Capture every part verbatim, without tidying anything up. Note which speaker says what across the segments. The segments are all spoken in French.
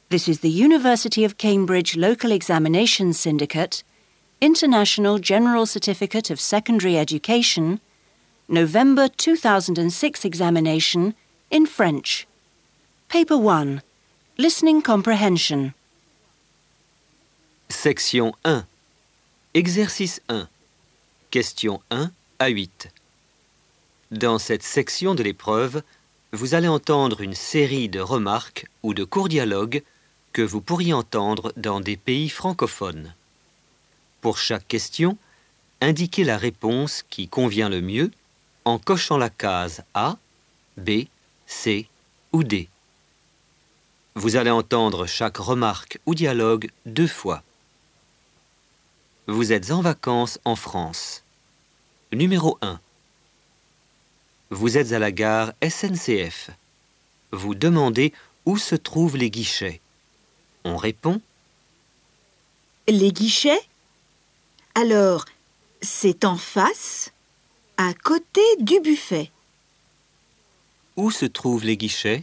Speaker 1: This is the University of Cambridge Local Examination Syndicate, International General Certificate of Secondary Education, November two thousand six examination in French. Paper one. Listening Comprehension.
Speaker 2: Section un. Exercice un. Questions un à huit. Dans cette section de l'épreuve, vous allez entendre une série de remarques ou de courts dialogues que vous pourriez entendre dans des pays francophones. Pour chaque question, indiquez la réponse qui convient le mieux en cochant la case A, B, C ou D. Vous allez entendre chaque remarque ou dialogue deux fois. Vous êtes en vacances en France. Numéro un. Vous êtes à la gare S N C F. Vous demandez où se trouvent les guichets. On répond «
Speaker 3: Les guichets? Alors, c'est en face, à côté du buffet. »
Speaker 2: Où se trouvent les guichets?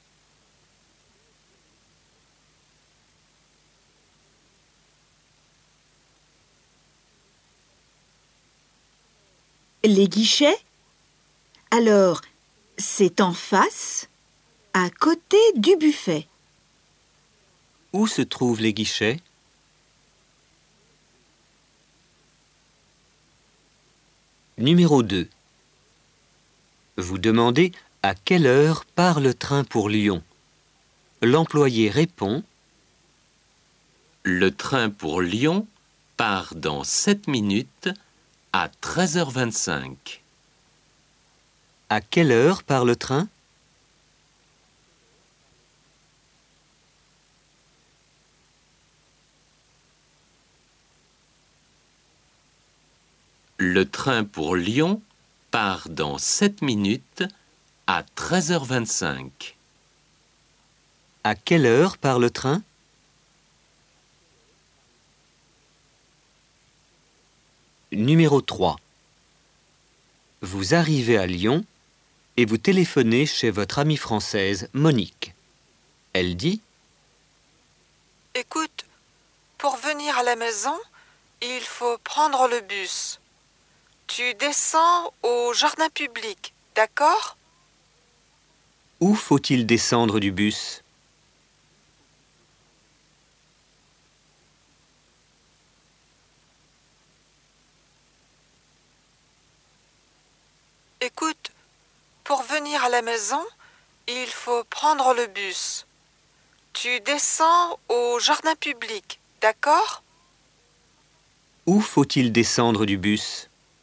Speaker 3: Les guichets? Alors, c'est en face, à côté du buffet.
Speaker 2: Où se trouvent les guichets? Numéro deux. Vous demandez à quelle heure part le train pour Lyon. L'employé répond
Speaker 4: « Le train pour Lyon part dans sept minutes à treize heures vingt-cinq. »
Speaker 2: À quelle heure part le train?
Speaker 4: Le train pour Lyon part dans sept minutes à treize heures vingt-cinq.
Speaker 2: À quelle heure part le train? Numéro trois. Vous arrivez à Lyon et vous téléphonez chez votre amie française Monique. Elle dit
Speaker 5: « Écoute, pour venir à la maison, il faut prendre le bus. Tu descends au jardin public, d'accord ? »
Speaker 2: Où faut-il descendre du bus?
Speaker 5: Écoute, pour venir à la maison, il faut prendre le bus. Tu descends au jardin public, d'accord ?
Speaker 2: Où faut-il descendre du bus?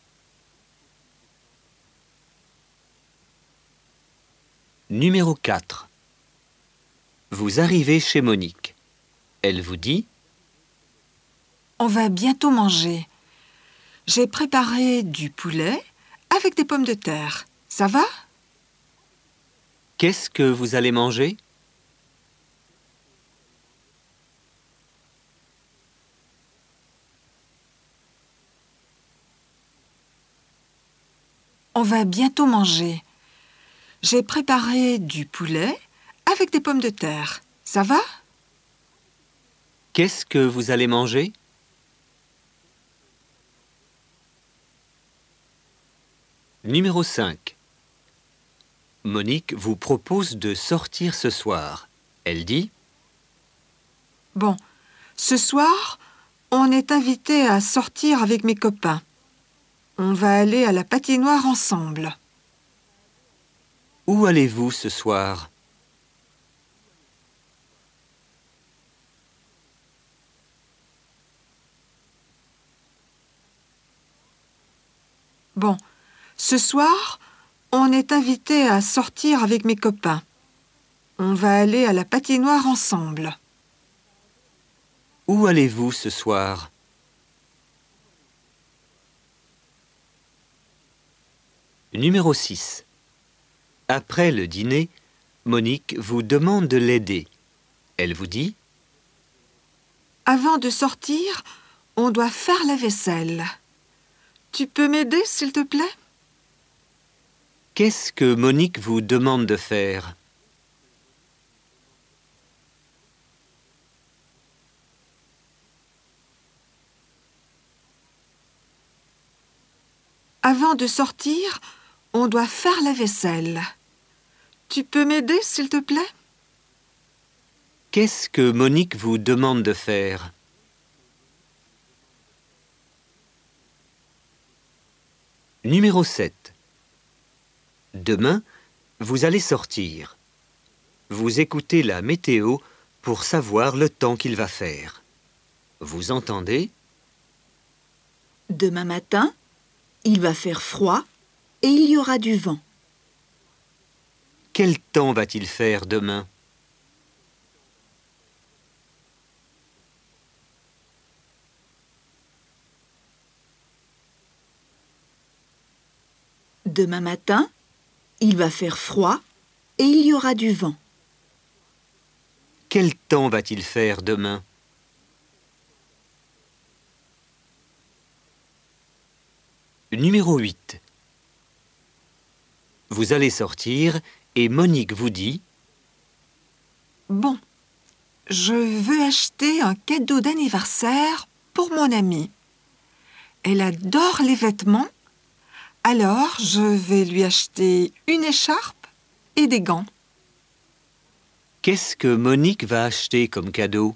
Speaker 2: Numéro quatre. Vous arrivez chez Monique. Elle vous dit
Speaker 6: « On va bientôt manger. J'ai préparé du poulet avec des pommes de terre. Ça va ? »
Speaker 2: Qu'est-ce que vous allez manger?
Speaker 6: On va bientôt manger. J'ai préparé du poulet avec des pommes de terre. Ça va ?
Speaker 2: Qu'est-ce que vous allez manger? Numéro cinq. Monique vous propose de sortir ce soir. Elle dit
Speaker 6: « Bon, ce soir, on est invité à sortir avec mes copains. On va aller à la patinoire ensemble. »
Speaker 2: Où allez-vous ce soir?
Speaker 6: Bon, ce soir, on est invité à sortir avec mes copains. On va aller à la patinoire ensemble.
Speaker 2: Où allez-vous ce soir? Numéro six. Après le dîner, Monique vous demande de l'aider. Elle vous dit
Speaker 6: « Avant de sortir, on doit faire la vaisselle. Tu peux m'aider, s'il te plaît ? »
Speaker 2: Qu'est-ce que Monique vous demande de faire?
Speaker 6: Avant de sortir, on doit faire la vaisselle. Tu peux m'aider, s'il te plaît?
Speaker 2: Qu'est-ce que Monique vous demande de faire? Numéro sept. Demain, vous allez sortir. Vous écoutez la météo pour savoir le temps qu'il va faire. Vous entendez?
Speaker 3: Demain matin, il va faire froid et il y aura du vent.
Speaker 2: Quel temps va-t-il faire demain?
Speaker 3: Demain matin, il va faire froid et il y aura du vent.
Speaker 2: Quel temps va-t-il faire demain? Numéro huit. Vous allez sortir et Monique vous dit:
Speaker 6: Bon, je veux acheter un cadeau d'anniversaire pour mon amie. Elle adore les vêtements, alors je vais lui acheter une écharpe et des gants.
Speaker 2: Qu'est-ce que Monique va acheter comme cadeau?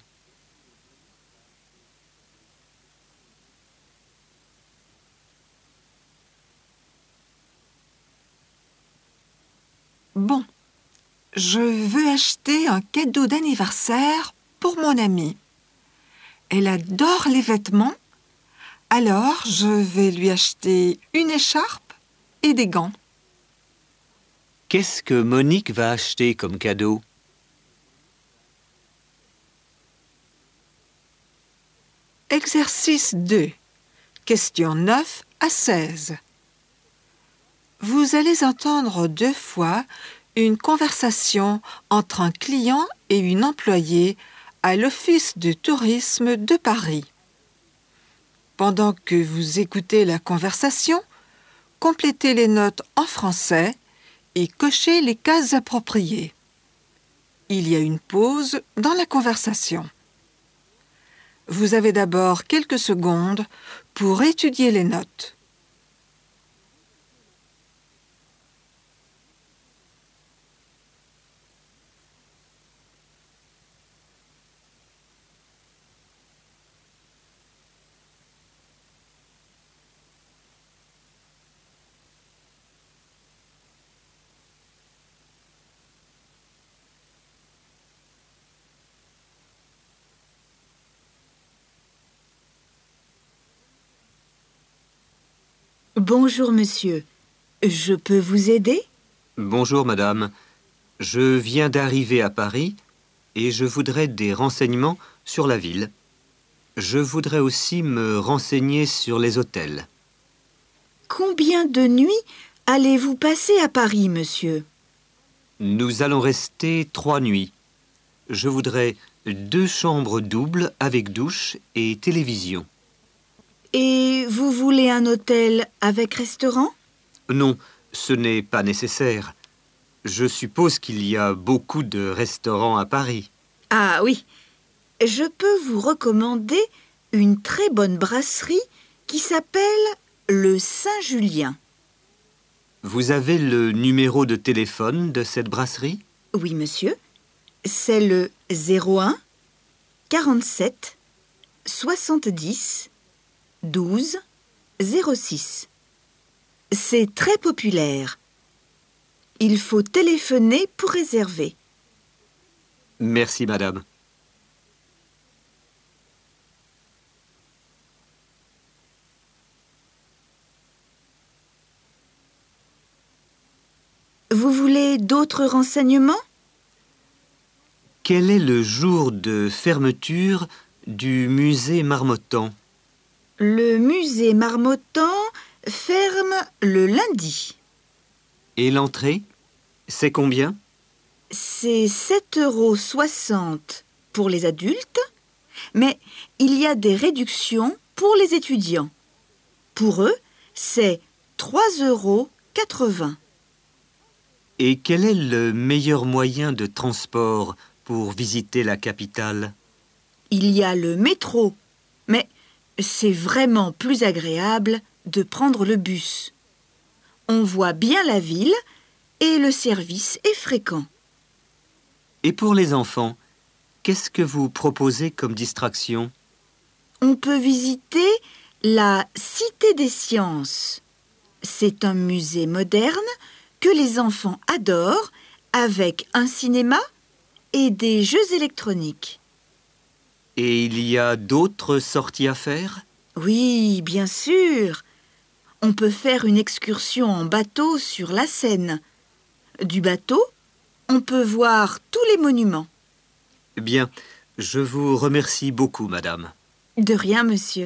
Speaker 6: Bon, je veux acheter un cadeau d'anniversaire pour mon amie. Elle adore les vêtements, alors je vais lui acheter une écharpe et des gants.
Speaker 2: Qu'est-ce que Monique va acheter comme cadeau?
Speaker 6: Exercice deux. Questions neuf à seize. Vous allez entendre deux fois une conversation entre un client et une employée à l'Office du tourisme de Paris. Pendant que vous écoutez la conversation, complétez les notes en français et cochez les cases appropriées. Il y a une pause dans la conversation. Vous avez d'abord quelques secondes pour étudier les notes.
Speaker 3: Bonjour monsieur, je peux vous aider?
Speaker 2: Bonjour madame, je viens d'arriver à Paris et je voudrais des renseignements sur la ville. Je voudrais aussi me renseigner sur les hôtels.
Speaker 3: Combien de nuits allez-vous passer à Paris, monsieur?
Speaker 2: Nous allons rester trois nuits. Je voudrais deux chambres doubles avec douche et télévision.
Speaker 3: Et vous voulez un hôtel avec restaurant?
Speaker 2: Non, ce n'est pas nécessaire. Je suppose qu'il y a beaucoup de restaurants à Paris.
Speaker 3: Ah oui, je peux vous recommander une très bonne brasserie qui s'appelle le Saint-Julien.
Speaker 2: Vous avez le numéro de téléphone de cette brasserie?
Speaker 3: Oui, monsieur. C'est le zéro un quarante-sept soixante-dix douze zéro six. C'est très populaire. Il faut téléphoner pour réserver.
Speaker 2: Merci, madame.
Speaker 3: Vous voulez d'autres renseignements?
Speaker 2: Quel est le jour de fermeture du musée Marmottan?
Speaker 3: Le musée Marmottan ferme le lundi.
Speaker 2: Et l'entrée, c'est combien?
Speaker 3: C'est sept euros soixante pour les adultes, mais il y a des réductions pour les étudiants. Pour eux, c'est trois euros quatre-vingts.
Speaker 2: Et quel est le meilleur moyen de transport pour visiter la capitale?
Speaker 3: Il y a le métro, mais c'est vraiment plus agréable de prendre le bus. On voit bien la ville et le service est fréquent.
Speaker 2: Et pour les enfants, qu'est-ce que vous proposez comme distraction?
Speaker 3: On peut visiter la Cité des Sciences. C'est un musée moderne que les enfants adorent avec un cinéma et des jeux électroniques.
Speaker 2: Et il y a d'autres sorties à faire?
Speaker 3: Oui, bien sûr. On peut faire une excursion en bateau sur la Seine. Du bateau, on peut voir tous les monuments.
Speaker 2: Bien, je vous remercie beaucoup, madame.
Speaker 3: De rien, monsieur.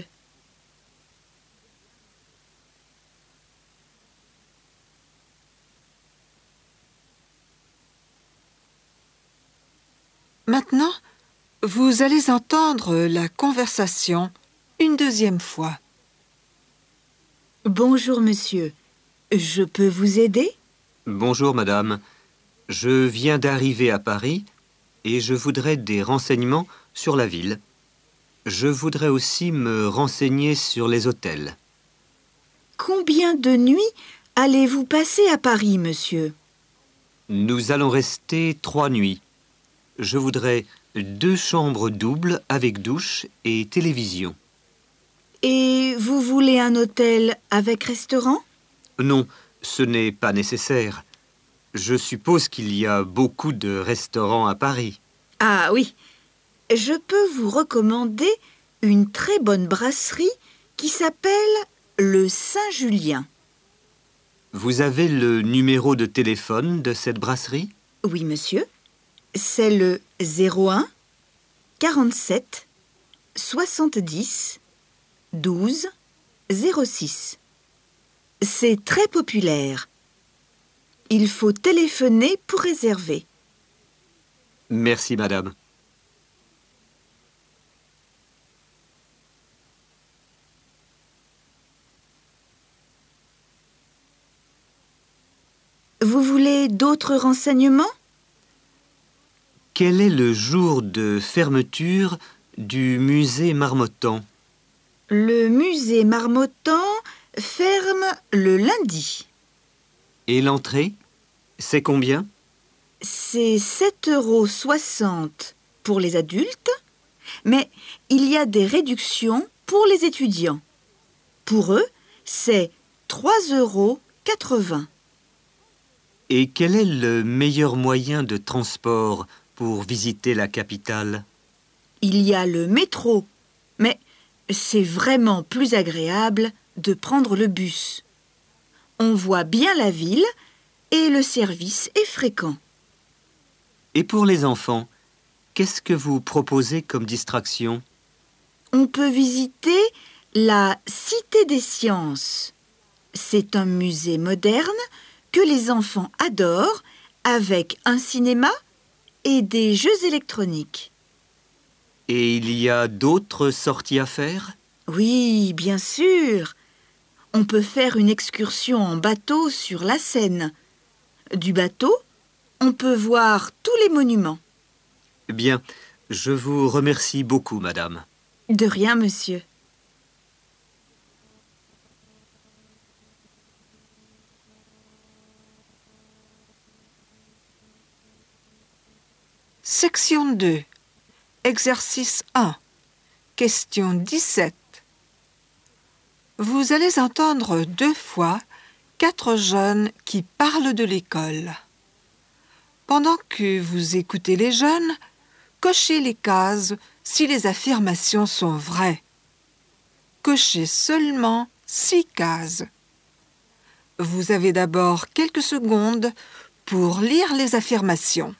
Speaker 6: Maintenant, vous allez entendre la conversation une deuxième fois.
Speaker 3: Bonjour, monsieur. Je peux vous aider?
Speaker 2: Bonjour, madame. Je viens d'arriver à Paris et je voudrais des renseignements sur la ville. Je voudrais aussi me renseigner sur les hôtels.
Speaker 3: Combien de nuits allez-vous passer à Paris, monsieur?
Speaker 2: Nous allons rester trois nuits. Je voudrais deux chambres doubles avec douche et télévision.
Speaker 3: Et vous voulez un hôtel avec restaurant?
Speaker 2: Non, ce n'est pas nécessaire. Je suppose qu'il y a beaucoup de restaurants à Paris.
Speaker 3: Ah oui, je peux vous recommander une très bonne brasserie qui s'appelle le Saint-Julien.
Speaker 2: Vous avez le numéro de téléphone de cette brasserie?
Speaker 3: Oui, monsieur. C'est le zéro un quarante-sept soixante-dix douze zéro six. C'est très populaire. Il faut téléphoner pour réserver.
Speaker 2: Merci, madame.
Speaker 3: Vous voulez d'autres renseignements?
Speaker 2: Quel est le jour de fermeture du musée Marmottan?
Speaker 3: Le musée Marmottan ferme le lundi.
Speaker 2: Et l'entrée, c'est combien?
Speaker 3: C'est sept euros soixante pour les adultes, mais il y a des réductions pour les étudiants. Pour eux, c'est trois euros quatre-vingts.
Speaker 2: Et quel est le meilleur moyen de transport pour visiter la capitale?
Speaker 3: Il y a le métro, mais c'est vraiment plus agréable de prendre le bus. On voit bien la ville et le service est fréquent.
Speaker 2: Et pour les enfants, qu'est-ce que vous proposez comme distraction?
Speaker 3: On peut visiter la Cité des Sciences. C'est un musée moderne que les enfants adorent avec un cinéma et des jeux électroniques.
Speaker 2: Et il y a d'autres sorties à faire?
Speaker 3: Oui, bien sûr. On peut faire une excursion en bateau sur la Seine. Du bateau, on peut voir tous les monuments.
Speaker 2: Bien, je vous remercie beaucoup, madame.
Speaker 3: De rien, monsieur.
Speaker 6: Section deux. Exercice un. Question dix-sept. Vous allez entendre deux fois quatre jeunes qui parlent de l'école. Pendant que vous écoutez les jeunes, cochez les cases si les affirmations sont vraies. Cochez seulement six cases. Vous avez d'abord quelques secondes pour lire les affirmations.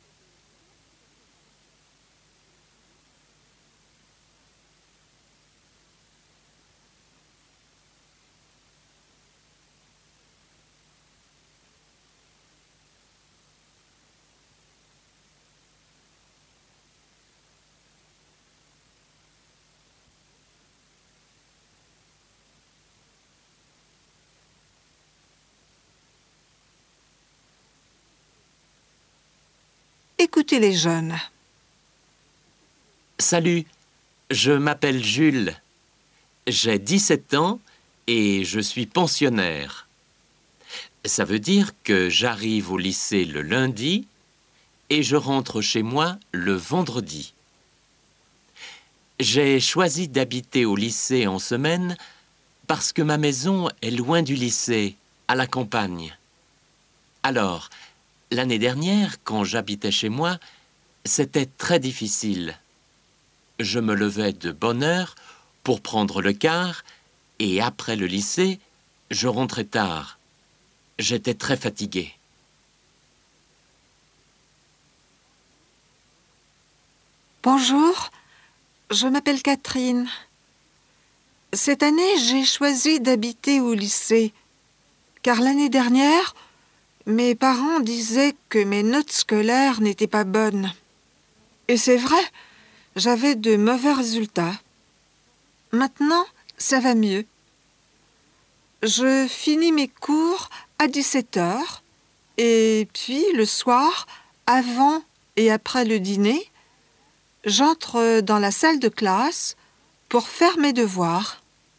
Speaker 6: Écoutez les jeunes.
Speaker 4: Salut, je m'appelle Jules. J'ai dix-sept ans et je suis pensionnaire. Ça veut dire que j'arrive au lycée le lundi et je rentre chez moi le vendredi. J'ai choisi d'habiter au lycée en semaine parce que ma maison est loin du lycée, à la campagne. Alors, l'année dernière, quand j'habitais chez moi, c'était très difficile. Je me levais de bonne heure pour prendre le car et après le lycée, je rentrais tard. J'étais très fatigué.
Speaker 6: Bonjour, je m'appelle Catherine. Cette année, j'ai choisi d'habiter au lycée, car l'année dernière, mes parents disaient que mes notes scolaires n'étaient pas bonnes. Et c'est vrai, j'avais de mauvais résultats. Maintenant, ça va mieux. Je finis mes cours à dix-sept heures et puis le soir, avant et après le dîner, j'entre dans la salle de classe pour faire mes devoirs.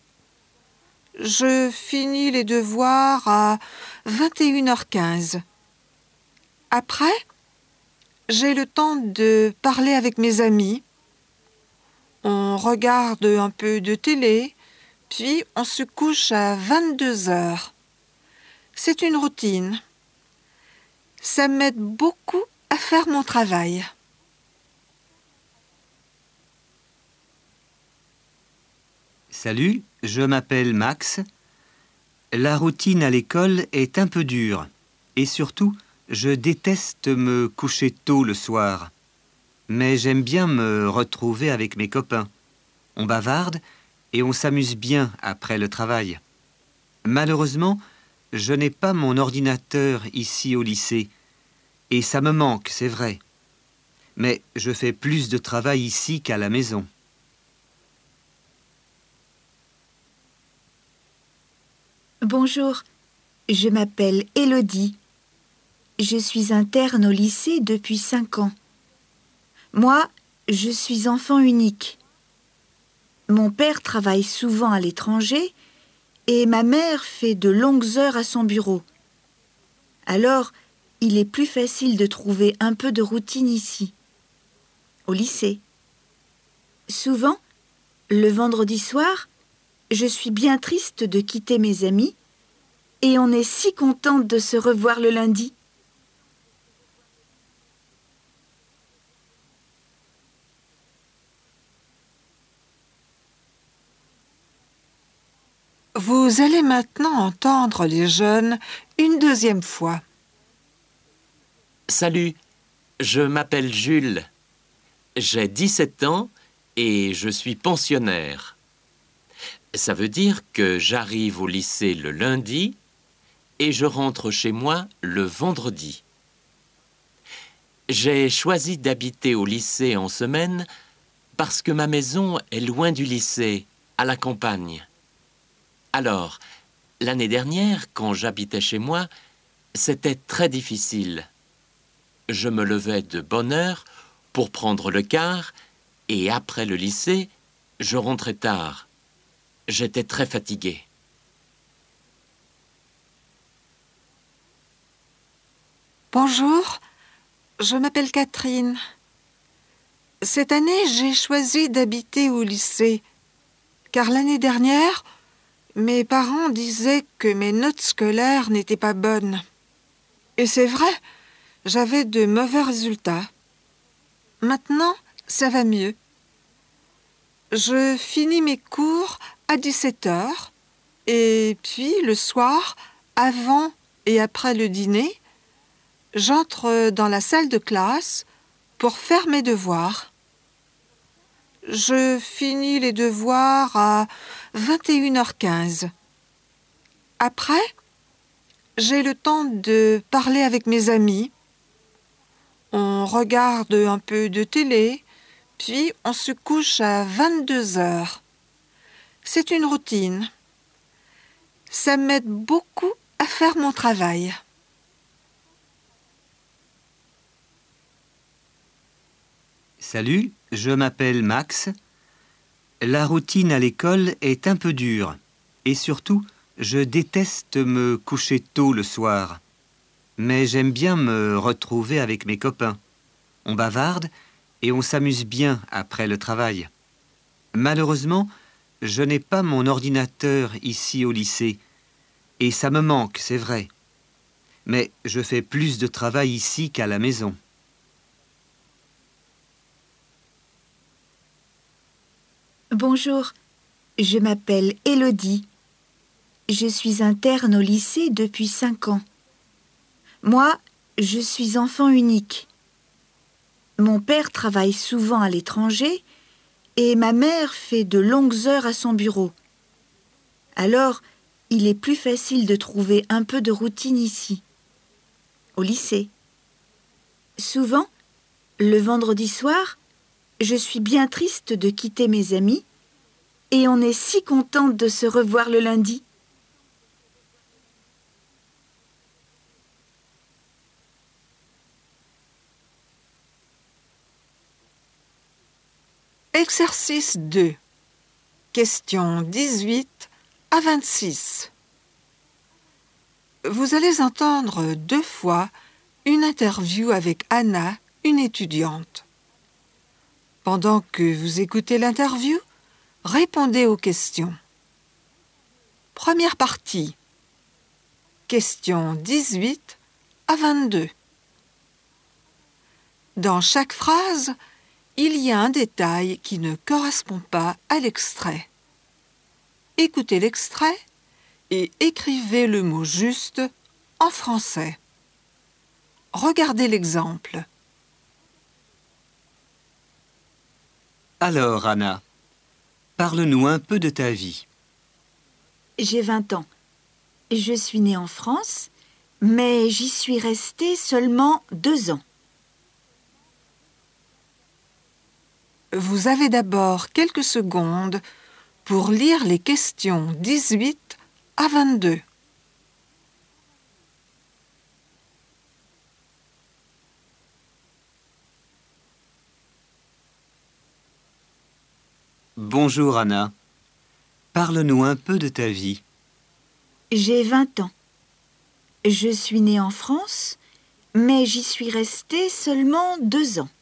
Speaker 6: Je finis les devoirs à vingt et une heures quinze. Après, j'ai le temps de parler avec mes amis. On regarde un peu de télé, puis on se couche à vingt-deux heures. C'est une routine. Ça m'aide beaucoup à faire mon travail.
Speaker 2: Salut, je m'appelle Max. La routine à l'école est un peu dure. Et surtout, je déteste me coucher tôt le soir. Mais j'aime bien me retrouver avec mes copains. On bavarde et on s'amuse bien après le travail. Malheureusement, je n'ai pas mon ordinateur ici au lycée. Et ça me manque, c'est vrai. Mais je fais plus de travail ici qu'à la maison.
Speaker 3: Bonjour, je m'appelle Élodie. Je suis interne au lycée depuis cinq ans. Moi, je suis enfant unique. Mon père travaille souvent à l'étranger et ma mère fait de longues heures à son bureau. Alors, il est plus facile de trouver un peu de routine ici, au lycée. Souvent, le vendredi soir, je suis bien triste de quitter mes amis et on est si contente de se revoir le lundi.
Speaker 6: Vous allez maintenant entendre les jeunes une deuxième fois.
Speaker 4: Salut, je m'appelle Jules. J'ai dix-sept ans et je suis pensionnaire. Ça veut dire que j'arrive au lycée le lundi et je rentre chez moi le vendredi. J'ai choisi d'habiter au lycée en semaine parce que ma maison est loin du lycée, à la campagne. Alors, l'année dernière, quand j'habitais chez moi, c'était très difficile. Je me levais de bonne heure pour prendre le car et après le lycée, je rentrais tard. J'étais très fatigué.
Speaker 6: Bonjour, je m'appelle Catherine. Cette année, j'ai choisi d'habiter au lycée, car l'année dernière, mes parents disaient que mes notes scolaires n'étaient pas bonnes. Et c'est vrai, j'avais de mauvais résultats. Maintenant, ça va mieux. Je finis mes cours à dix-sept heures et puis le soir, avant et après le dîner, j'entre dans la salle de classe pour faire mes devoirs. Je finis les devoirs à vingt et une heures quinze. Après, j'ai le temps de parler avec mes amis. On regarde un peu de télé, puis on se couche à vingt-deux heures. C'est une routine. Ça m'aide beaucoup à faire mon travail.
Speaker 2: Salut, je m'appelle Max. La routine à l'école est un peu dure. Et surtout, Je déteste me coucher tôt le soir, mais j'aime bien me retrouver avec mes copains. On bavarde et on s'amuse bien après le travail. Malheureusement, je n'ai pas mon ordinateur ici au lycée, et ça me manque, c'est vrai. Mais je fais plus de travail ici qu'à la maison.
Speaker 3: Bonjour, je m'appelle Élodie. Je suis interne au lycée depuis cinq ans. Moi, je suis enfant unique. Mon père travaille souvent à l'étranger et ma mère fait de longues heures à son bureau. Alors, il est plus facile de trouver un peu de routine ici, au lycée. Souvent, le vendredi soir, je suis bien triste de quitter mes amis et on est si contente de se revoir le lundi.
Speaker 6: Exercice deux. Questions dix-huit à vingt-six. Vous allez entendre deux fois une interview avec Anna, une étudiante. Pendant que vous écoutez l'interview, répondez aux questions. Première partie. Questions dix-huit à vingt-deux. Dans chaque phrase, il y a un détail qui ne correspond pas à l'extrait. Écoutez l'extrait et écrivez le mot juste en français. Regardez l'exemple.
Speaker 2: Alors, Anna, parle-nous un peu de ta vie.
Speaker 3: J'ai vingt ans. Je suis née en France, mais j'y suis restée seulement deux ans.
Speaker 6: Vous avez d'abord quelques secondes pour lire les questions dix-huit à vingt-deux.
Speaker 2: Bonjour, Anna. Parle-nous un peu de ta vie.
Speaker 3: J'ai vingt ans. Je suis née en France, mais j'y suis restée seulement deux ans.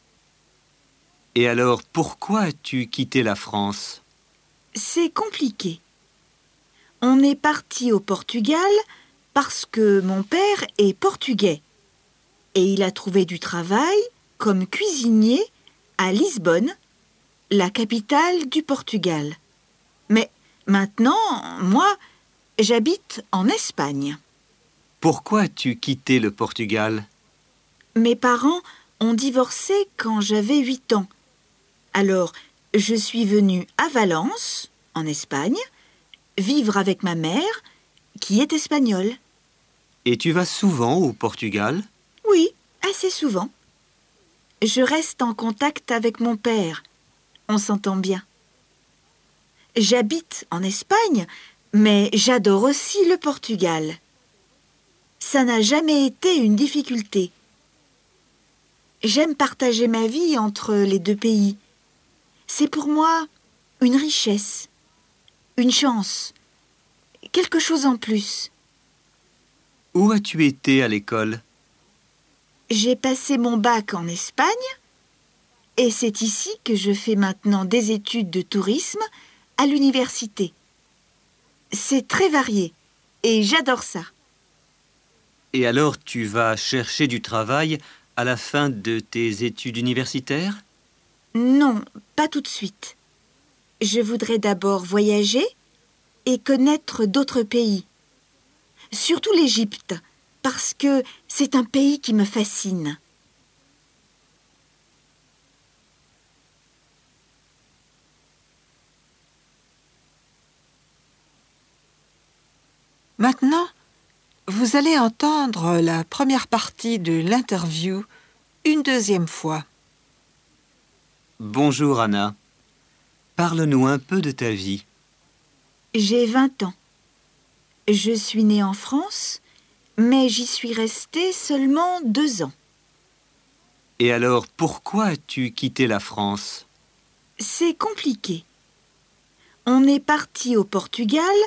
Speaker 2: Et alors, pourquoi as-tu quitté la France?
Speaker 3: C'est compliqué. On est parti au Portugal parce que mon père est portugais et il a trouvé du travail comme cuisinier à Lisbonne, la capitale du Portugal. Mais maintenant, moi, j'habite en Espagne.
Speaker 2: Pourquoi as-tu quitté le Portugal?
Speaker 3: Mes parents ont divorcé quand j'avais huit ans. Alors, je suis venue à Valence, en Espagne, vivre avec ma mère, qui est espagnole.
Speaker 2: Et tu vas souvent au Portugal?
Speaker 3: Oui, assez souvent. Je reste en contact avec mon père. On s'entend bien. J'habite en Espagne, mais j'adore aussi le Portugal. Ça n'a jamais été une difficulté. J'aime partager ma vie entre les deux pays. C'est pour moi une richesse, une chance, quelque chose en plus.
Speaker 2: Où as-tu été à l'école?
Speaker 3: J'ai passé mon bac en Espagne et c'est ici que je fais maintenant des études de tourisme à l'université. C'est très varié et j'adore ça.
Speaker 2: Et alors tu vas chercher du travail à la fin de tes études universitaires?
Speaker 3: Non, pas tout de suite. Je voudrais d'abord voyager et connaître d'autres pays. Surtout l'Égypte, parce que c'est un pays qui me fascine.
Speaker 6: Maintenant, vous allez entendre la première partie de l'interview une deuxième fois.
Speaker 2: Bonjour, Anna. Parle-nous un peu de ta vie.
Speaker 3: J'ai vingt ans. Je suis née en France, mais j'y suis restée seulement deux ans.
Speaker 2: Et alors, pourquoi as-tu quitté la France?
Speaker 3: C'est compliqué. On est parti au Portugal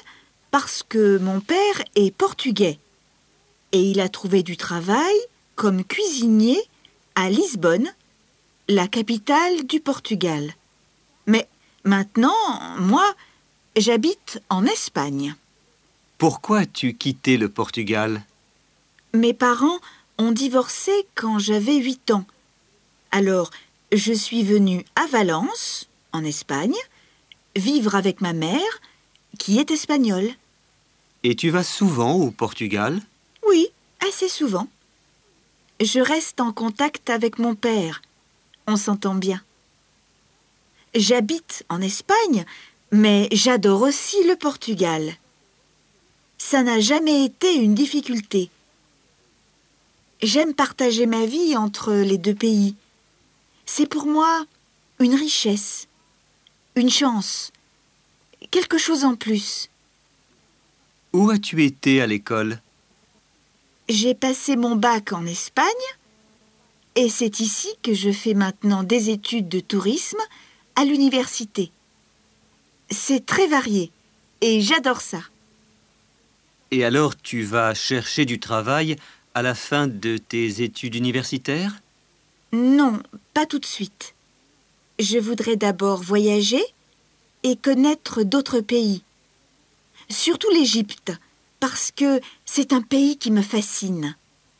Speaker 3: parce que mon père est portugais et il a trouvé du travail comme cuisinier à Lisbonne, la capitale du Portugal. Mais maintenant, moi, j'habite en Espagne.
Speaker 2: Pourquoi as-tu quitté le Portugal?
Speaker 3: Mes parents ont divorcé quand j'avais huit ans. Alors, je suis venue à Valence, en Espagne, vivre avec ma mère, qui est espagnole.
Speaker 2: Et tu vas souvent au Portugal?
Speaker 3: Oui, assez souvent. Je reste en contact avec mon père. On s'entend bien. J'habite en Espagne, mais j'adore aussi le Portugal. Ça n'a jamais été une difficulté. J'aime partager ma vie entre les deux pays. C'est pour moi une richesse, une chance, quelque chose en plus.
Speaker 2: Où as-tu été à l'école?
Speaker 3: J'ai passé mon bac en Espagne et c'est ici que je fais maintenant des études de tourisme à l'université. C'est très varié et j'adore ça.
Speaker 2: Et alors tu vas chercher du travail à la fin de tes études universitaires?
Speaker 3: Non, pas tout de suite. Je voudrais d'abord voyager et connaître d'autres pays. Surtout l'Égypte, parce que c'est un pays qui me fascine.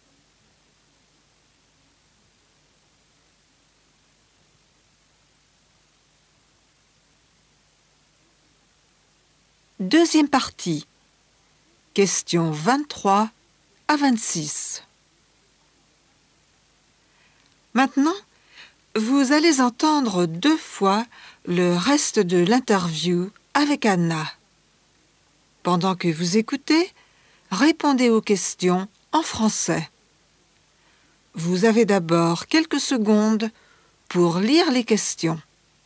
Speaker 6: Deuxième partie. Questions vingt-trois à vingt-six. Maintenant, vous allez entendre deux fois le reste de l'interview avec Anna. Pendant que vous écoutez, répondez aux questions en français. Vous avez d'abord quelques secondes pour lire les questions.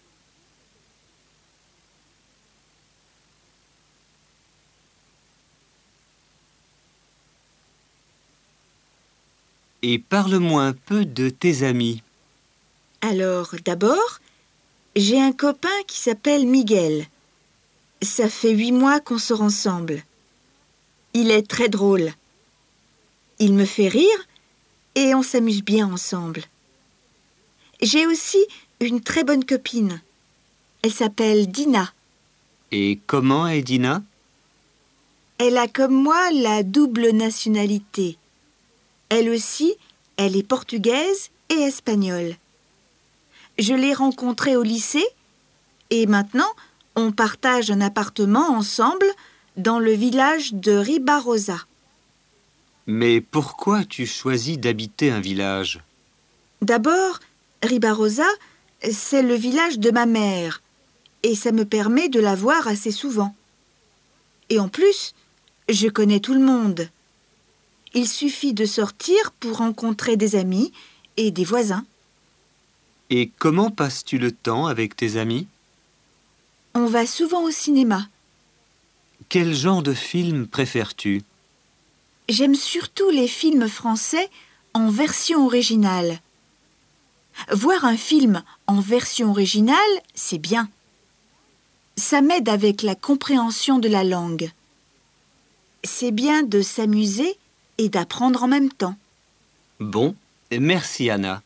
Speaker 2: Et parle-moi un peu de tes amis.
Speaker 3: Alors, d'abord, j'ai un copain qui s'appelle Miguel. Ça fait huit mois qu'on sort ensemble. Il est très drôle. Il me fait rire et on s'amuse bien ensemble. J'ai aussi une très bonne copine. Elle s'appelle Dina.
Speaker 2: Et comment est Dina?
Speaker 3: Elle a comme moi la double nationalité. Elle aussi, elle est portugaise et espagnole. Je l'ai rencontrée au lycée et maintenant, on partage un appartement ensemble dans le village de Ribarosa.
Speaker 2: Mais pourquoi as-tu choisi d'habiter un village?
Speaker 3: D'abord, Ribarosa, c'est le village de ma mère et ça me permet de la voir assez souvent. Et en plus, je connais tout le monde. Il suffit de sortir pour rencontrer des amis et des voisins.
Speaker 2: Et comment passes-tu le temps avec tes amis?
Speaker 3: On va souvent au cinéma.
Speaker 2: Quel genre de film préfères-tu?
Speaker 3: J'aime surtout les films français en version originale. Voir un film en version originale, c'est bien. Ça m'aide avec la compréhension de la langue. C'est bien de s'amuser et d'apprendre en même temps.
Speaker 2: Bon, merci Anna.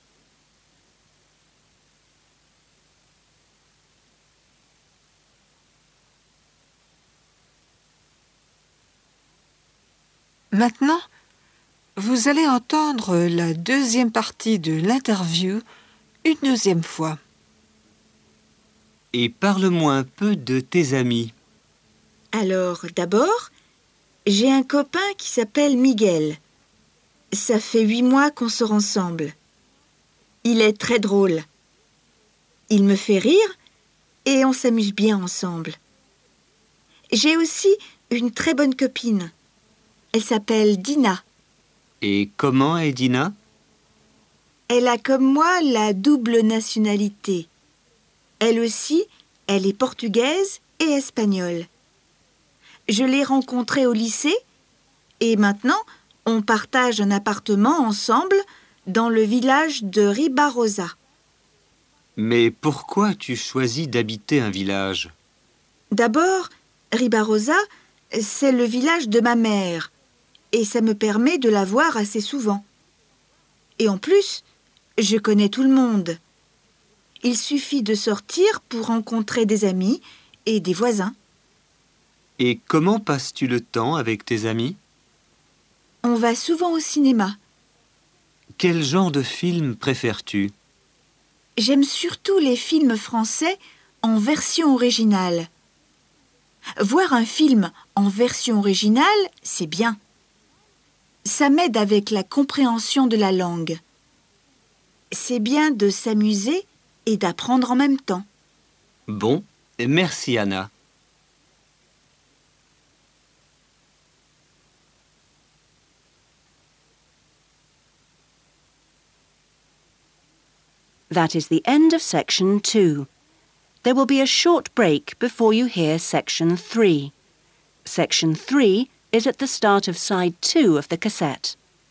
Speaker 6: Maintenant, vous allez entendre la deuxième partie de l'interview une deuxième fois.
Speaker 2: Et parle-moi un peu de tes amis.
Speaker 3: Alors, d'abord, j'ai un copain qui s'appelle Miguel. Ça fait huit mois qu'on sort ensemble. Il est très drôle. Il me fait rire et on s'amuse bien ensemble. J'ai aussi une très bonne copine. Elle s'appelle Dina.
Speaker 2: Et comment est Dina?
Speaker 3: Elle a comme moi la double nationalité. Elle aussi, elle est portugaise et espagnole. Je l'ai rencontrée au lycée et maintenant, on partage un appartement ensemble dans le village de Ribarosa.
Speaker 2: Mais pourquoi as-tu choisi d'habiter un village?
Speaker 3: D'abord, Ribarosa, C'est le village de ma mère et ça me permet de la voir assez souvent. Et en plus, je connais tout le monde. Il suffit de sortir pour rencontrer des amis et des voisins.
Speaker 2: Et comment passes-tu le temps avec tes amis?
Speaker 3: On va souvent au cinéma.
Speaker 2: Quel genre de film préfères-tu?
Speaker 3: J'aime surtout les films français en version originale. Voir un film en version originale, c'est bien. Ça m'aide avec la compréhension de la langue. C'est bien de s'amuser et d'apprendre en même temps.
Speaker 2: Bon, merci Anna.
Speaker 1: That is the end of section two. There will be a short break before you hear section three. Section three is at the start of side two of the cassette.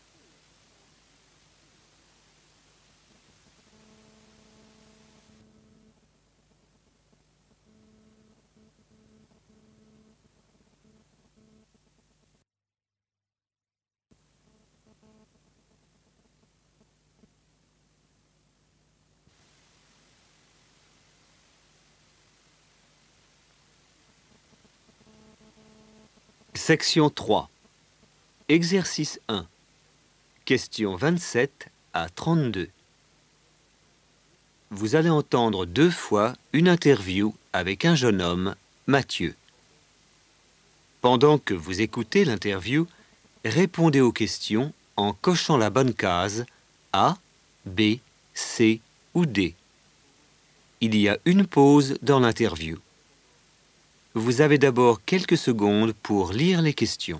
Speaker 2: Section trois. Exercice un. Questions vingt-sept à trente-deux. Vous allez entendre deux fois une interview avec un jeune homme, Mathieu. Pendant que vous écoutez l'interview, répondez aux questions en cochant la bonne case A, B, C ou D. Il y a une pause dans l'interview. Vous avez d'abord quelques secondes pour lire les questions.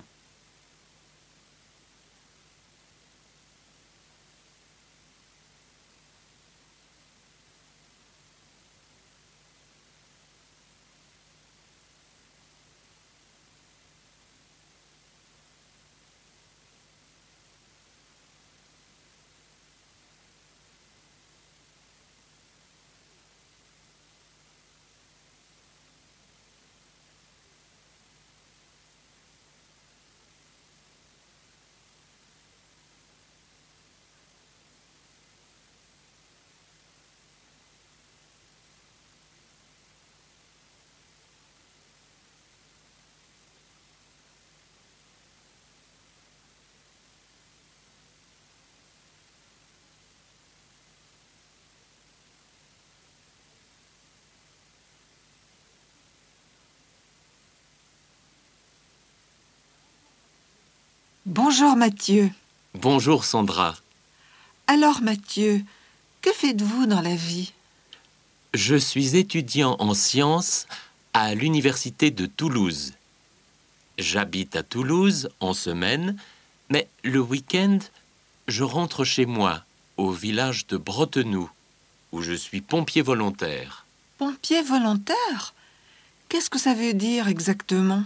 Speaker 6: Bonjour Mathieu.
Speaker 4: Bonjour Sandra.
Speaker 6: Alors Mathieu, que faites-vous dans la vie?
Speaker 4: Je suis étudiant en sciences à l'université de Toulouse. J'habite à Toulouse en semaine, mais le week-end, je rentre chez moi, au village de Bretenoux, où je suis pompier volontaire.
Speaker 6: Pompier volontaire? Qu'est-ce que ça veut dire exactement?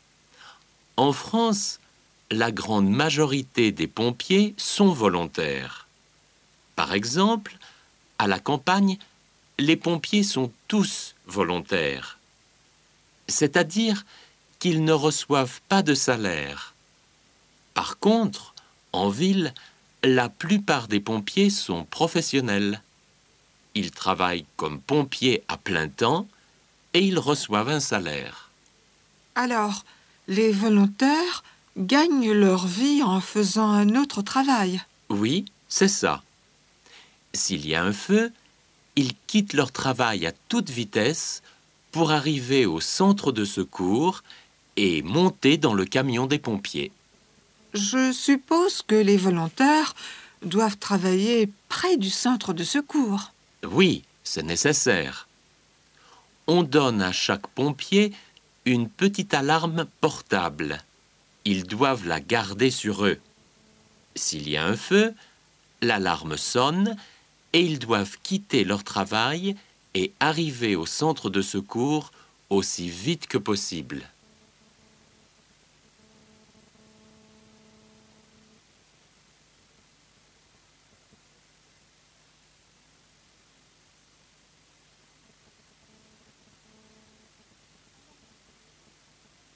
Speaker 4: En France, la grande majorité des pompiers sont volontaires. Par exemple, à la campagne, les pompiers sont tous volontaires. C'est-à-dire qu'ils ne reçoivent pas de salaire. Par contre, en ville, la plupart des pompiers sont professionnels. Ils travaillent comme pompiers à plein temps et ils reçoivent un salaire.
Speaker 6: Alors, les volontaires gagnent leur vie en faisant un autre travail.
Speaker 4: Oui, c'est ça. S'il y a un feu, ils quittent leur travail à toute vitesse pour arriver au centre de secours et monter dans le camion des pompiers.
Speaker 6: Je suppose que les volontaires doivent travailler près du centre de secours.
Speaker 4: Oui, c'est nécessaire. On donne à chaque pompier une petite alarme portable. Ils doivent la garder sur eux. S'il y a un feu, l'alarme sonne et ils doivent quitter leur travail et arriver au centre de secours aussi vite que possible.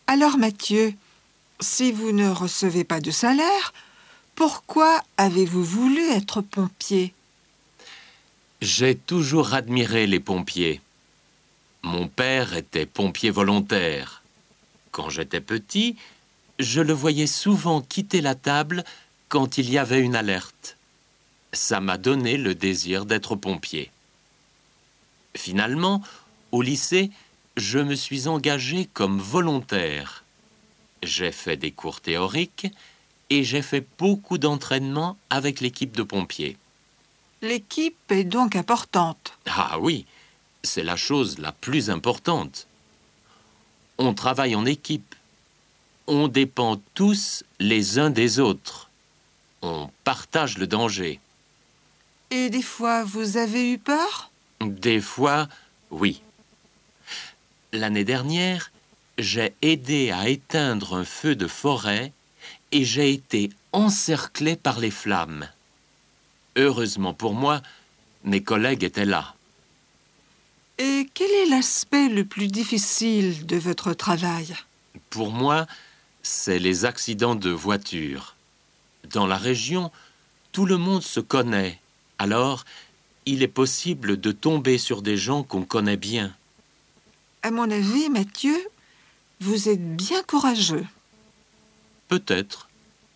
Speaker 6: Alors Mathieu, si vous ne recevez pas de salaire, pourquoi avez-vous voulu être pompier?
Speaker 4: J'ai toujours admiré les pompiers. Mon père était pompier volontaire. Quand j'étais petit, je le voyais souvent quitter la table quand il y avait une alerte. Ça m'a donné le désir d'être pompier. Finalement, au lycée, je me suis engagé comme volontaire. J'ai fait des cours théoriques et j'ai fait beaucoup d'entraînement avec l'équipe de pompiers.
Speaker 6: L'équipe est donc importante.
Speaker 4: Ah oui, c'est la chose la plus importante. On travaille en équipe. On dépend tous les uns des autres. On partage le danger.
Speaker 6: Et des fois, vous avez eu peur?
Speaker 4: Des fois, oui. L'année dernière, j'ai aidé à éteindre un feu de forêt et j'ai été encerclé par les flammes. Heureusement pour moi, mes collègues étaient là.
Speaker 6: Et quel est l'aspect le plus difficile de votre travail?
Speaker 4: Pour moi, c'est les accidents de voiture. Dans la région, tout le monde se connaît. Alors, il est possible de tomber sur des gens qu'on connaît bien.
Speaker 6: À mon avis, Mathieu, vous êtes bien courageux.
Speaker 4: Peut-être.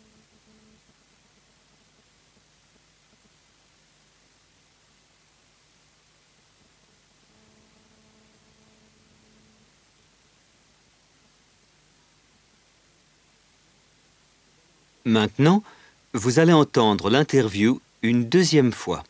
Speaker 2: Maintenant, vous allez entendre l'interview une deuxième fois.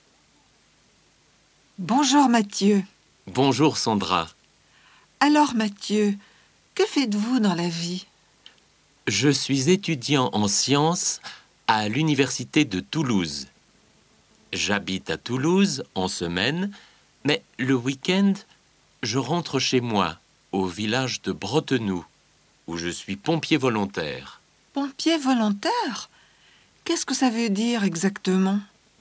Speaker 6: Bonjour Mathieu.
Speaker 4: Bonjour Sandra.
Speaker 6: Alors Mathieu, que faites-vous dans la vie?
Speaker 4: Je suis étudiant en sciences à l'université de Toulouse. J'habite à Toulouse en semaine, mais le week-end, je rentre chez moi, au village de Bretenoux, où je suis pompier volontaire.
Speaker 6: Pompier volontaire? Qu'est-ce que ça veut dire exactement?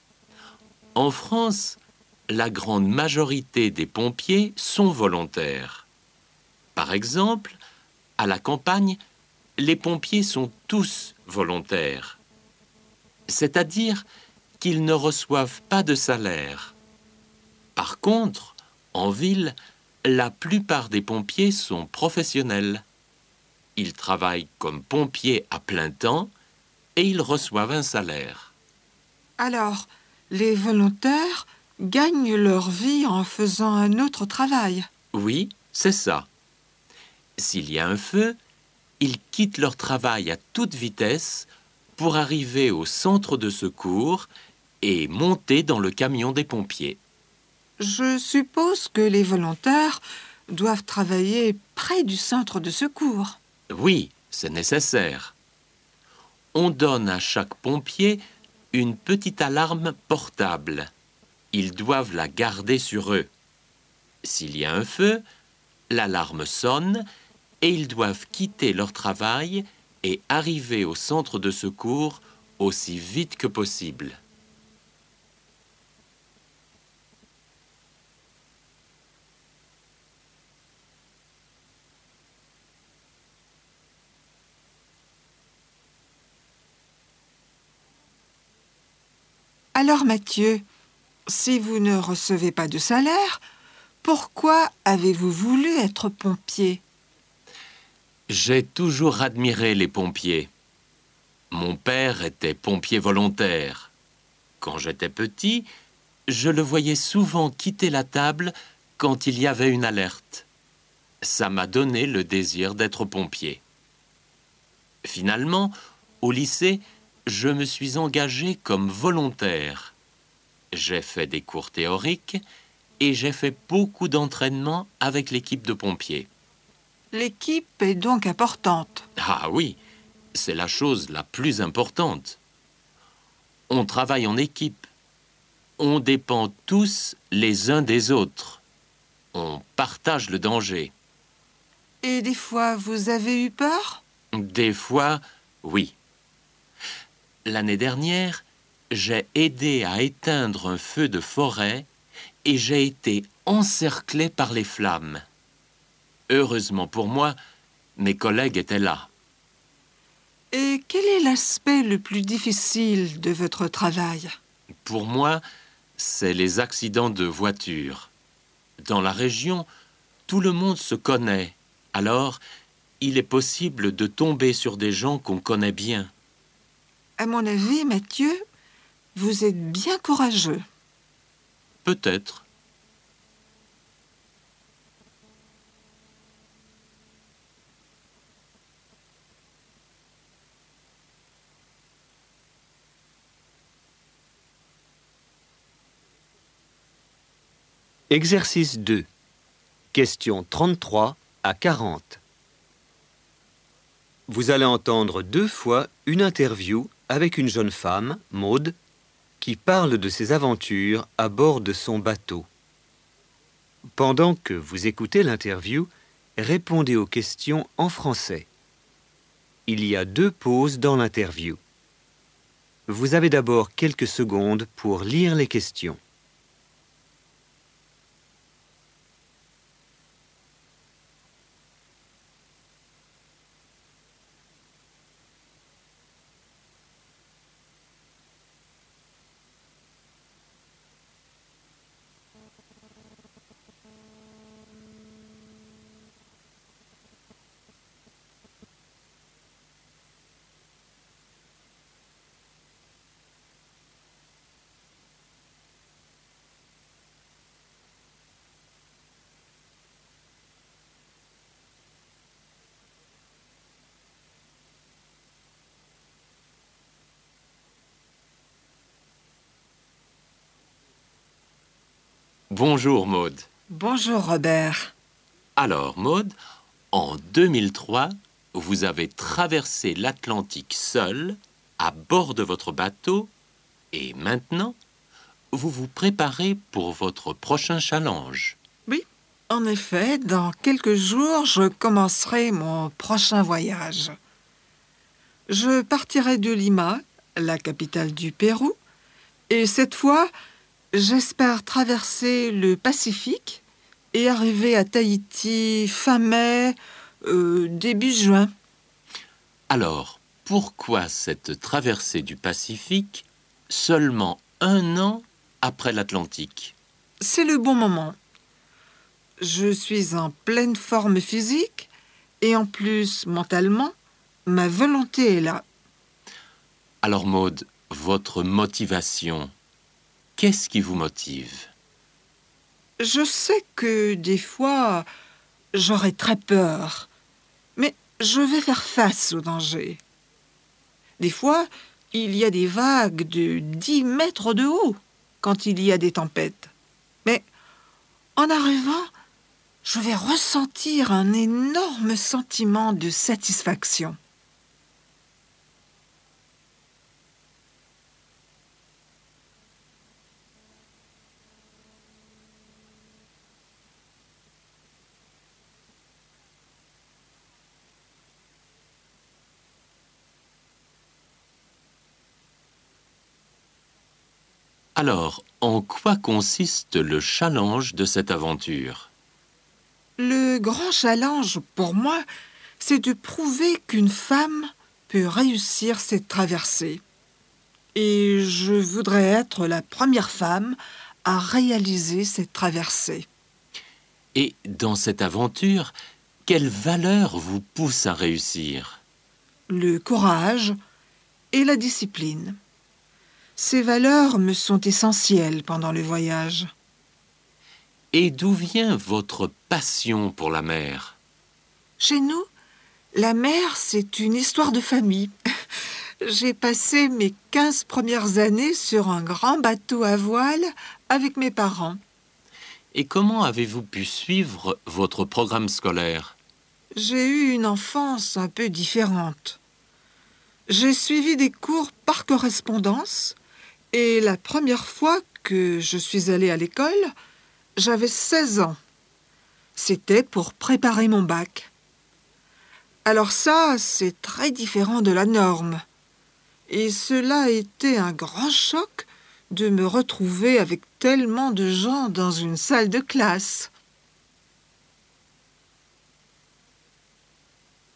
Speaker 4: En France, la grande majorité des pompiers sont volontaires. Par exemple, à la campagne, les pompiers sont tous volontaires. C'est-à-dire qu'ils ne reçoivent pas de salaire. Par contre, en ville, la plupart des pompiers sont professionnels. Ils travaillent comme pompiers à plein temps et ils reçoivent un salaire.
Speaker 6: Alors, les volontaires gagnent leur vie en faisant un autre travail.
Speaker 4: Oui, c'est ça. S'il y a un feu, ils quittent leur travail à toute vitesse pour arriver au centre de secours et monter dans le camion des pompiers.
Speaker 6: Je suppose que les volontaires doivent travailler près du centre de secours.
Speaker 4: Oui, c'est nécessaire. On donne à chaque pompier une petite alarme portable. Ils doivent la garder sur eux. S'il y a un feu, l'alarme sonne et ils doivent quitter leur travail et arriver au centre de secours aussi vite que possible.
Speaker 6: Alors Mathieu, si vous ne recevez pas de salaire, pourquoi avez-vous voulu être pompier?
Speaker 4: J'ai toujours admiré les pompiers. Mon père était pompier volontaire. Quand j'étais petit, je le voyais souvent quitter la table quand il y avait une alerte. Ça m'a donné le désir d'être pompier. Finalement, au lycée, je me suis engagé comme volontaire. J'ai fait des cours théoriques et j'ai fait beaucoup d'entraînement avec l'équipe de pompiers.
Speaker 6: L'équipe est donc importante.
Speaker 4: Ah oui, c'est la chose la plus importante. On travaille en équipe. On dépend tous les uns des autres. On partage le danger.
Speaker 6: Et des fois, vous avez eu peur?
Speaker 4: Des fois, oui. L'année dernière, j'ai aidé à éteindre un feu de forêt et j'ai été encerclé par les flammes. Heureusement pour moi, Mes collègues étaient là.
Speaker 6: Et quel est l'aspect le plus difficile de votre travail?
Speaker 4: Pour moi, c'est les accidents de voiture. Dans la région, tout le monde se connaît. Alors, il est possible de tomber sur des gens qu'on connaît bien.
Speaker 6: À mon avis, Mathieu, vous êtes bien courageux.
Speaker 4: Peut-être.
Speaker 2: Exercice deux. Questions trente-trois à quarante. Vous allez entendre deux fois une interview avec une jeune femme, Maude, qui parle de ses aventures à bord de son bateau. Pendant que vous écoutez l'interview, répondez aux questions en français. Il y a deux pauses dans l'interview. Vous avez d'abord quelques secondes pour lire les questions.
Speaker 4: Bonjour, Maude.
Speaker 6: Bonjour, Robert.
Speaker 4: Alors, Maude, en deux mille trois, vous avez traversé l'Atlantique seul, à bord de votre bateau, et maintenant, vous vous préparez pour votre prochain challenge.
Speaker 6: Oui, en effet, dans quelques jours, je commencerai mon prochain voyage. Je partirai de Lima, la capitale du Pérou, et cette fois, j'espère traverser le Pacifique et arriver à Tahiti fin mai, euh, début juin.
Speaker 4: Alors, pourquoi cette traversée du Pacifique seulement un an après l'Atlantique?
Speaker 6: C'est le bon moment. Je suis en pleine forme physique et en plus, mentalement, ma volonté est là.
Speaker 4: Alors, Maude, votre motivation, qu'est-ce qui vous motive?
Speaker 6: Je sais que des fois, j'aurai très peur, mais je vais faire face au danger. Des fois, il y a des vagues de dix mètres de haut quand il y a des tempêtes. Mais en arrivant, je vais ressentir un énorme sentiment de satisfaction.
Speaker 4: Alors, en quoi consiste le challenge de cette aventure?
Speaker 6: Le grand challenge pour moi, c'est de prouver qu'une femme peut réussir cette traversée. Et je voudrais être la première femme à réaliser cette traversée.
Speaker 4: Et dans cette aventure, quelle valeur vous pousse à réussir?
Speaker 6: Le courage et la discipline. Ces valeurs me sont essentielles pendant le voyage.
Speaker 4: Et d'où vient votre passion pour la mer?
Speaker 6: Chez nous, la mer, c'est une histoire de famille. J'ai passé mes quinze premières années sur un grand bateau à voile avec mes parents.
Speaker 4: Et comment avez-vous pu suivre votre programme scolaire?
Speaker 6: J'ai eu une enfance un peu différente. J'ai suivi des cours par correspondance et la première fois que je suis allée à l'école, j'avais seize ans. C'était pour préparer mon bac. Alors ça, c'est très différent de la norme. Et cela a été un grand choc de me retrouver avec tellement de gens dans une salle de classe.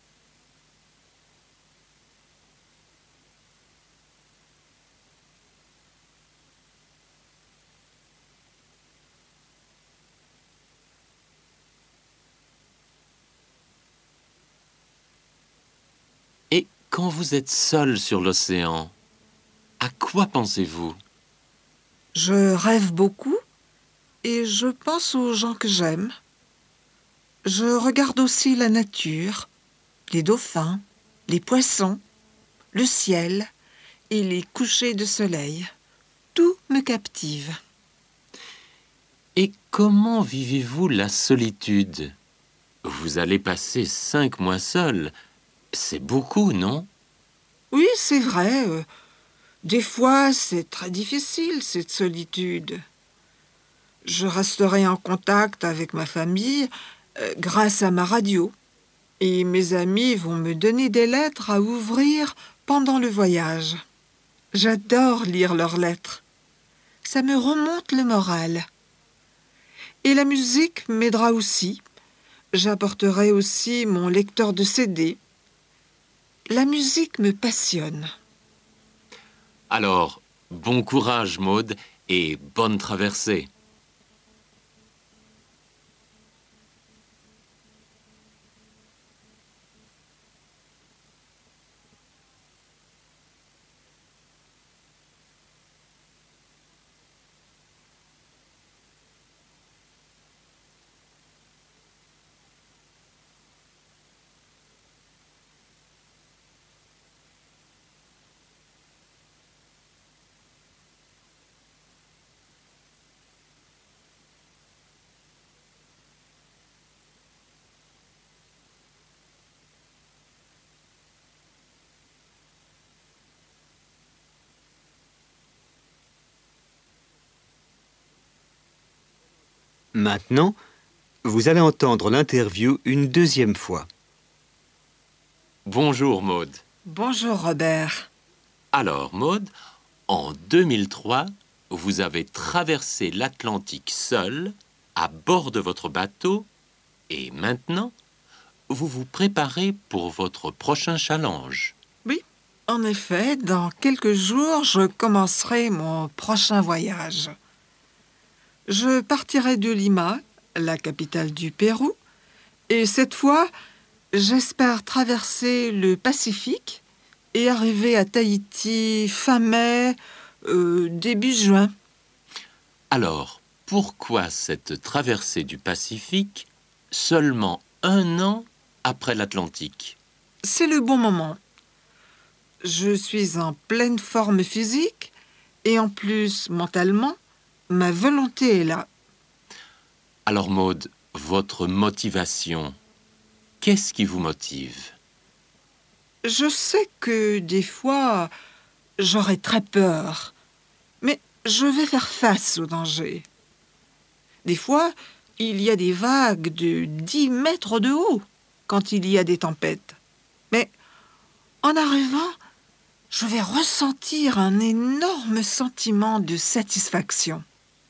Speaker 4: quand vous êtes seul sur l'océan, à quoi pensez-vous?
Speaker 6: Je rêve beaucoup et je pense aux gens que j'aime. Je regarde aussi la nature, les dauphins, les poissons, le ciel et les couchers de soleil. Tout me captive.
Speaker 4: Et comment vivez-vous la solitude? Vous allez passer cinq mois seul. C'est beaucoup, non?
Speaker 6: Oui, c'est vrai. euh, Des fois, c'est très difficile, cette solitude. Je resterai en contact avec ma famille euh, grâce à ma radio. Et mes amis vont me donner des lettres à ouvrir pendant le voyage. J'adore lire leurs lettres. Ça me remonte le moral. Et la musique m'aidera aussi. J'apporterai aussi mon lecteur de C D. La musique me passionne.
Speaker 4: Alors, bon courage, Maude, et bonne traversée.
Speaker 2: Maintenant, vous allez entendre l'interview une deuxième fois.
Speaker 4: Bonjour, Maude.
Speaker 6: Bonjour Robert.
Speaker 4: Alors, Maude, en deux mille trois, vous avez traversé l'Atlantique seul, à bord de votre bateau, et maintenant, vous vous préparez pour votre prochain challenge.
Speaker 6: Oui, en effet, dans quelques jours, je commencerai mon prochain voyage. Je partirai de Lima, la capitale du Pérou, et cette fois, j'espère traverser le Pacifique et arriver à Tahiti fin mai, euh, début juin.
Speaker 4: Alors, pourquoi cette traversée du Pacifique seulement un an après l'Atlantique?
Speaker 6: C'est le bon moment. Je suis en pleine forme physique et en plus, mentalement, ma volonté est là.
Speaker 4: Alors, Maude, votre motivation, qu'est-ce qui vous motive?
Speaker 6: Je sais que des fois, j'aurai très peur, mais je vais faire face au danger. Des fois, il y a des vagues de dix mètres de haut quand il y a des tempêtes. Mais en arrivant, je vais ressentir un énorme sentiment de satisfaction.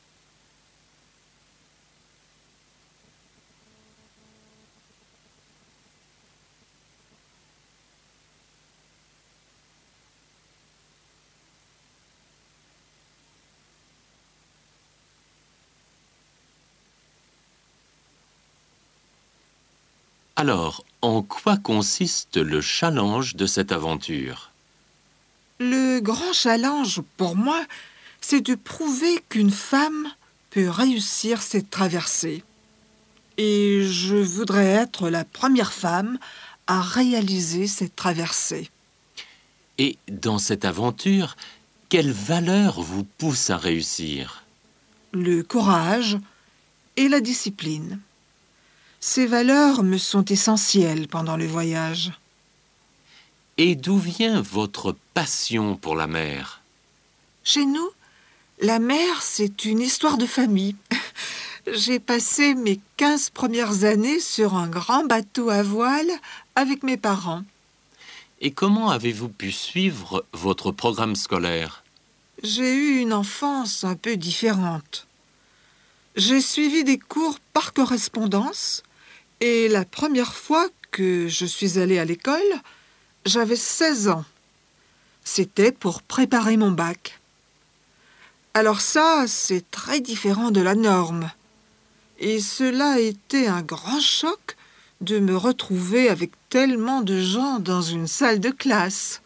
Speaker 4: Alors, en quoi consiste le challenge de cette aventure?
Speaker 6: Le grand challenge pour moi, c'est de prouver qu'une femme peut réussir cette traversée. Et je voudrais être la première femme à réaliser cette traversée.
Speaker 4: Et dans cette aventure, quelle valeur vous pousse à réussir?
Speaker 6: Le courage et la discipline. Ces valeurs me sont essentielles pendant le voyage.
Speaker 4: Et d'où vient votre passion pour la mer?
Speaker 6: Chez nous, la mer, c'est une histoire de famille. J'ai passé mes quinze premières années sur un grand bateau à voile avec mes parents.
Speaker 4: Et comment avez-vous pu suivre votre programme scolaire?
Speaker 6: J'ai eu une enfance un peu différente. J'ai suivi des cours par correspondance et la première fois que je suis allée à l'école, j'avais seize ans. C'était pour préparer mon bac. Alors ça, c'est très différent de la norme. Et cela a été un grand choc de me retrouver avec tellement de gens dans une salle de classe.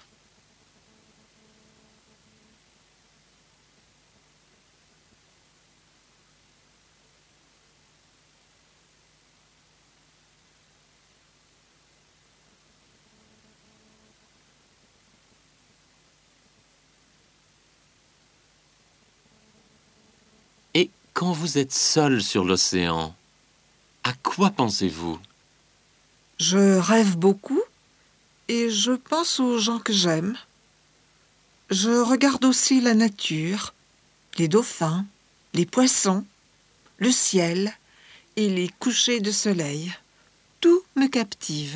Speaker 4: Et quand vous êtes seul sur l'océan, à quoi pensez-vous?
Speaker 6: Je rêve beaucoup et je pense aux gens que j'aime. Je regarde aussi la nature, les dauphins, les poissons, le ciel et les couchers de soleil. Tout me captive.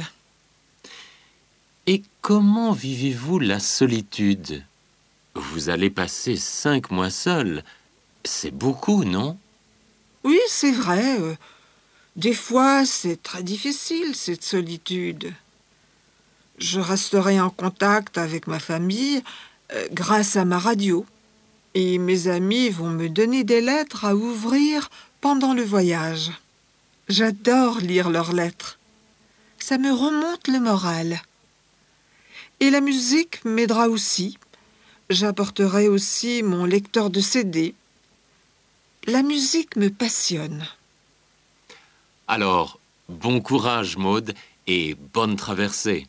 Speaker 4: Et comment vivez-vous la solitude? Vous allez passer cinq mois seul. C'est beaucoup, non?
Speaker 6: Oui, c'est vrai. euh, Des fois, c'est très difficile, cette solitude. Je resterai en contact avec ma famille euh, grâce à ma radio. Et mes amis vont me donner des lettres à ouvrir pendant le voyage. J'adore lire leurs lettres. Ça me remonte le moral. Et la musique m'aidera aussi. J'apporterai aussi mon lecteur de C D. La musique me passionne.
Speaker 4: Alors, bon courage, Maude, et bonne traversée.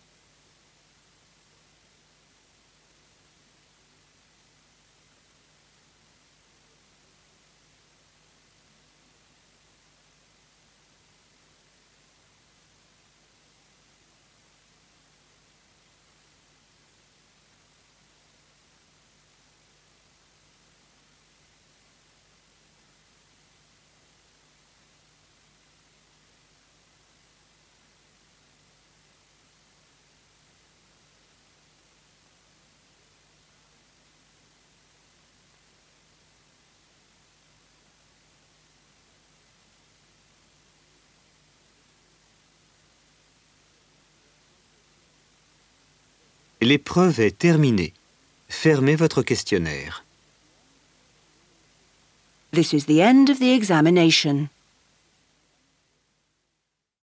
Speaker 2: L'épreuve est terminée. Fermez votre questionnaire.
Speaker 1: This is the end of the examination.